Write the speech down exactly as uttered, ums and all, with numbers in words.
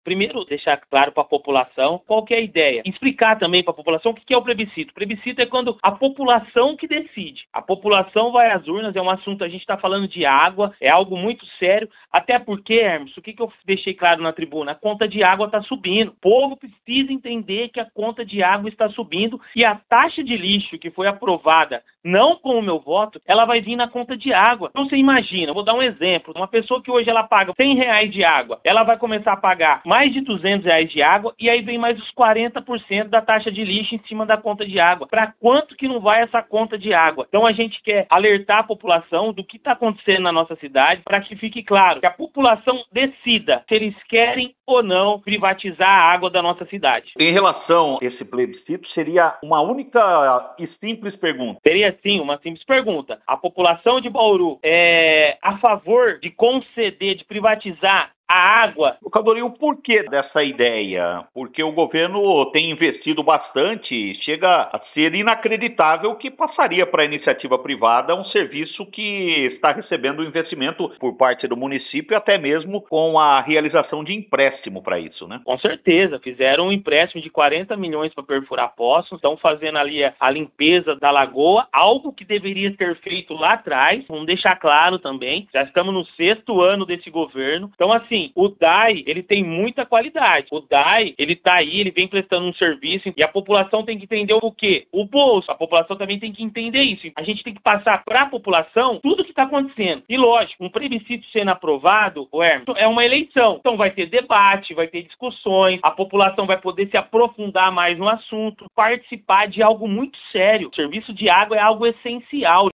Primeiro, deixar claro para a população qual que é a ideia. Explicar também para a população o que é o plebiscito. O plebiscito é quando a população que decide. A população vai às urnas, é um assunto, a gente está falando de água, é algo muito sério, até porque, Hermes, o que, que eu deixei claro na tribuna? A conta de água está subindo. O povo precisa entender que a conta de água está subindo e a taxa de lixo que foi aprovada, não com o meu voto, ela vai vir na conta de água. Então você imagina, eu vou dar um exemplo, uma pessoa que hoje ela paga cem reais de água, ela vai começar a pagar mais de duzentos reais de água e aí vem mais os quarenta por cento da taxa de lixo em cima da conta de água. Para quanto que não vai essa conta de água? Então a gente quer alertar a população do que está acontecendo na nossa cidade para que fique claro que a população decida se eles querem ou não privatizar a água da nossa cidade. Em relação a esse plebiscito, seria uma única e simples pergunta. Seria sim, uma simples pergunta. A população de Bauru é a favor de conceder, de privatizar a água? Locador, e o porquê dessa ideia? Porque o governo tem investido bastante e chega a ser inacreditável que passaria para a iniciativa privada um serviço que está recebendo investimento por parte do município, até mesmo com a realização de empréstimo para isso, né? Com certeza, fizeram um empréstimo de quarenta milhões para perfurar poços, estão fazendo ali a, a limpeza da lagoa, algo que deveria ter feito lá atrás, vamos deixar claro também, já estamos no sexto ano desse governo, então assim, o D A I, ele tem muita qualidade. O D A I, ele tá aí, ele vem prestando um serviço e a população tem que entender o quê? O bolso. A população também tem que entender isso. A gente tem que passar para a população tudo o que está acontecendo. E lógico, um plebiscito sendo aprovado, o Hermes, é uma eleição. Então vai ter debate, vai ter discussões, a população vai poder se aprofundar mais no assunto, participar de algo muito sério. O serviço de água é algo essencial.